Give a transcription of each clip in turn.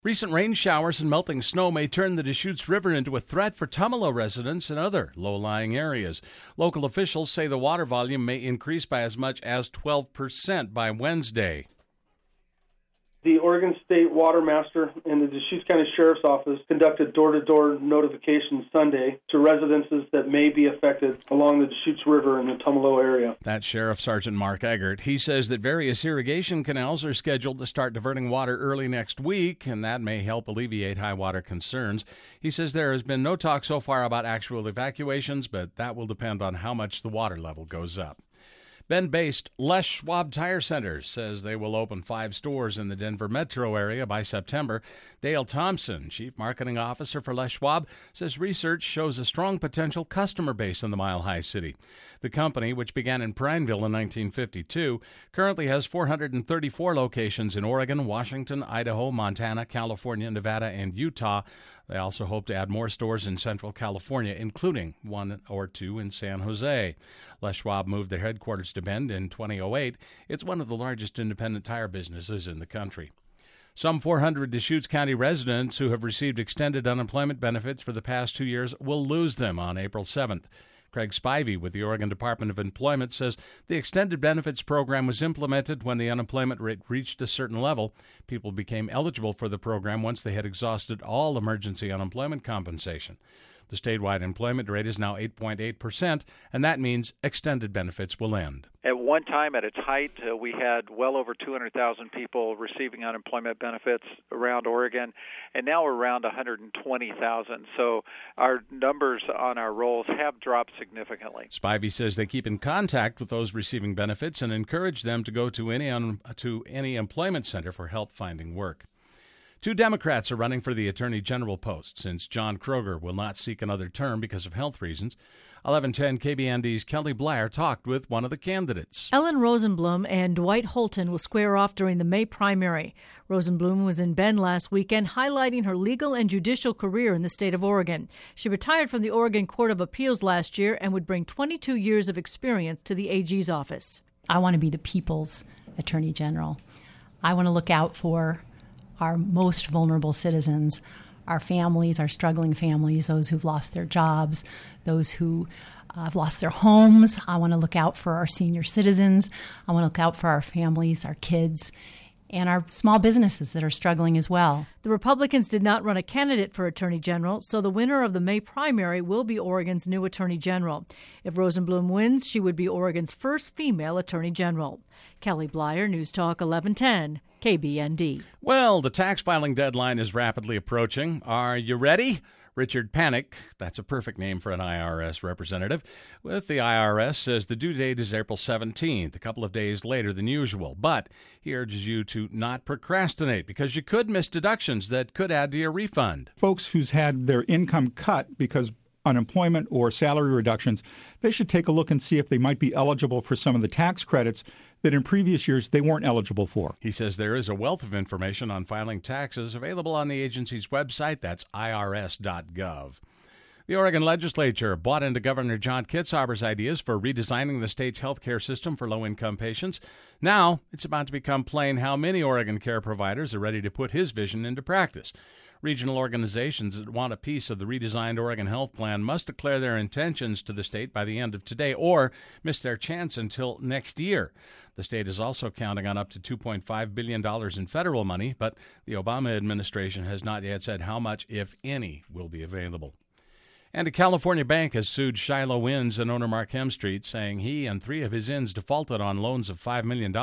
Recent rain showers and melting snow may turn the Deschutes River into a threat for Tumalo residents and other low-lying areas. Local officials say the water volume may increase by as much as 12% by Wednesday. The Oregon State Water Master and the Deschutes County Sheriff's Office conducted door-to-door notifications Sunday to residences that may be affected along the Deschutes River in the Tumalo area. That's Sheriff Sergeant Mark Eggert. He says that various irrigation canals are scheduled to start diverting water early next week, and that may help alleviate high water concerns. He says there has been no talk so far about actual evacuations, but that will depend on how much the water level goes up. Bend-based Les Schwab Tire Center says they will open 5 stores in the Denver metro area by September. Dale Thompson, Chief Marketing Officer for Les Schwab, says research shows a strong potential customer base in the Mile High City. The company, which began in Prineville in 1952, currently has 434 locations in Oregon, Washington, Idaho, Montana, California, Nevada, and Utah. They also hope to add more stores in Central California, including 1 or 2 in San Jose. Les Schwab moved their headquarters to Bend in 2008. It's one of the largest independent tire businesses in the country. Some 400 Deschutes County residents who have received extended unemployment benefits for the past 2 years will lose them on April 7th. Craig Spivey with the Oregon Department of Employment says the extended benefits program was implemented when the unemployment rate reached a certain level. People became eligible for the program once they had exhausted all emergency unemployment compensation. The statewide employment rate is now 8.8%, and that means extended benefits will end. At one time, at its height, we had well over 200,000 people receiving unemployment benefits around Oregon, and now we're around 120,000. So our numbers on our rolls have dropped significantly. Spivey says they keep in contact with those receiving benefits and encourage them to go to any employment center for help finding work. 2 Democrats are running for the Attorney General post since John Kroger will not seek another term because of health reasons. 1110 KBND's Kelly Blair talked with one of the candidates. Ellen Rosenblum and Dwight Holton will square off during the May primary. Rosenblum was in Bend last weekend highlighting her legal and judicial career in the state of Oregon. She retired from the Oregon Court of Appeals last year and would bring 22 years of experience to the AG's office. I want to be the people's Attorney General. I want to look out for our most vulnerable citizens, our families, our struggling families, those who've lost their jobs, those who have lost their homes. I want to look out for our senior citizens. I want to look out for our families, our kids, and our small businesses that are struggling as well. The Republicans did not run a candidate for Attorney General, so the winner of the May primary will be Oregon's new Attorney General. If Rosenblum wins, she would be Oregon's first female Attorney General. Kelly Blair, News Talk 1110, KBND. Well, the tax filing deadline is rapidly approaching. Are you ready? Richard Panic, that's a perfect name for an IRS representative, with the IRS says the due date is April 17th, a couple of days later than usual. But he urges you to not procrastinate because you could miss deductions that could add to your refund. Folks who's had their income cut because unemployment or salary reductions, they should take a look and see if they might be eligible for some of the tax credits that in previous years they weren't eligible for. He says there is a wealth of information on filing taxes available on the agency's website. That's irs.gov. The Oregon legislature bought into Governor John Kitzhaber's ideas for redesigning the state's health care system for low-income patients. Now it's about to become plain how many Oregon care providers are ready to put his vision into practice. Regional organizations that want a piece of the redesigned Oregon Health Plan must declare their intentions to the state by the end of today or miss their chance until next year. The state is also counting on up to $2.5 billion in federal money, but the Obama administration has not yet said how much, if any, will be available. And a California bank has sued Shiloh Inns and owner Mark Hemstreet, saying he and 3 of his inns defaulted on loans of $5 million.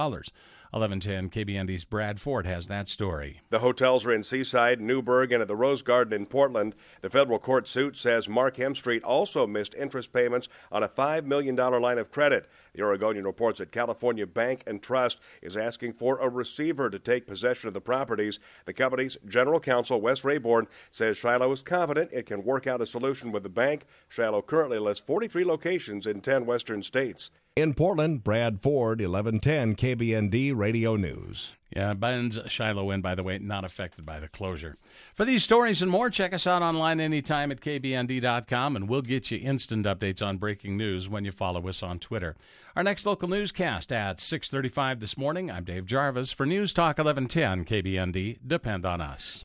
1110 KBND's Brad Ford has that story. The hotels are in Seaside, Newburgh, and at the Rose Garden in Portland. The federal court suit says Mark Hemstreet also missed interest payments on a $5 million line of credit. The Oregonian reports that California Bank and Trust is asking for a receiver to take possession of the properties. The company's general counsel, Wes Rayborn, says Shiloh is confident it can work out a solution with the bank. Shiloh currently lists 43 locations in 10 western states. In Portland, Brad Ford, 1110 KBND Radio News. Yeah, Ben's Shiloh Inn, by the way, not affected by the closure. For these stories and more, check us out online anytime at kbnd.com, and we'll get you instant updates on breaking news when you follow us on Twitter. Our next local newscast at 6:35 this morning. I'm Dave Jarvis for News Talk 1110 KBND. Depend on us.